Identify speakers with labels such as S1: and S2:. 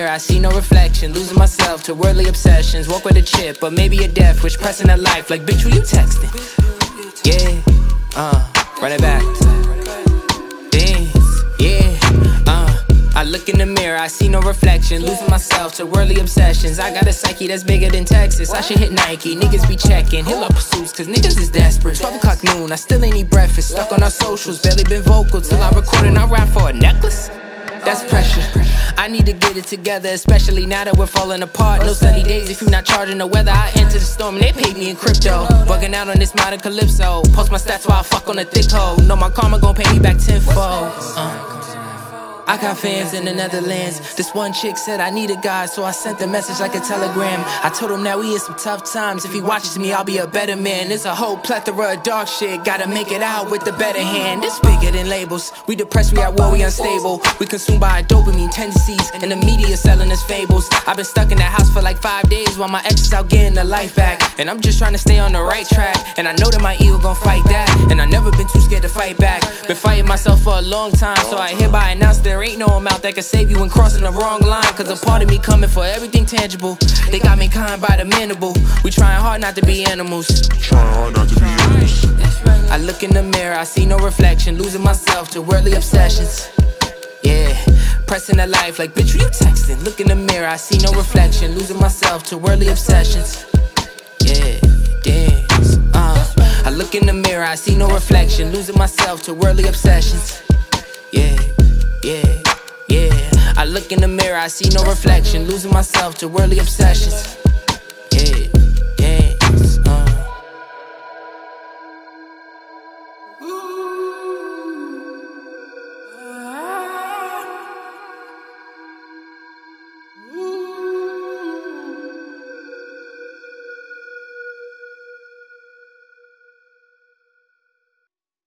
S1: mirror, I see no reflection. Losing myself to worldly obsessions. Walk with a chip, but maybe a death wish pressing a life. Like, bitch, who you texting? Yeah, run it back. Dance, yeah, I look in the mirror, I see no reflection. Losing myself to worldly obsessions. I got a psyche that's bigger than Texas. I should hit Nike, niggas be checking. Hill up pursuits, cause niggas is desperate. 12 o'clock noon, I still ain't eat breakfast. Stuck on our socials, barely been vocal. Till I record and I rap for a necklace. That's pressure. I need to get it together, especially now that we're falling apart. No sunny days if you're not charging the weather. I enter the storm and they pay me in crypto. Bugging out on this modern calypso. Post my stats while I fuck on a thick hoe. Know my karma gon' pay me back tenfold. I got fans in the Netherlands. This one chick said I need a guy, so I sent the message like a telegram. I told him that we in some tough times. If he watches me, I'll be a better man. There's a whole plethora of dark shit. Gotta make it out with the better hand. It's bigger than labels. We depressed, we at war, we unstable. We consumed by our dopamine tendencies, and the media selling us fables. I've been stuck in that house for like 5 days while my ex is out getting the life back. And I'm just trying to stay on the right track. And I know that my ego gon' fight that. And I never been too scared to fight back. Been fighting myself for a long time, so I hereby announce there ain't no amount that can save you when crossing the wrong line. Cause a part of me coming for everything tangible. They got me kind by the mandible. We trying hard not to be animals. I look in the mirror, I see no reflection. Losing myself to worldly obsessions. Yeah, pressing a life like, bitch, who you texting? Look in the mirror, I see no reflection. Losing myself to worldly obsessions. Yeah, dance, I look in the mirror, I see no reflection. Losing myself to worldly obsessions. Yeah, yeah, yeah. I look in the mirror, I see no reflection. Losing myself to worldly obsessions.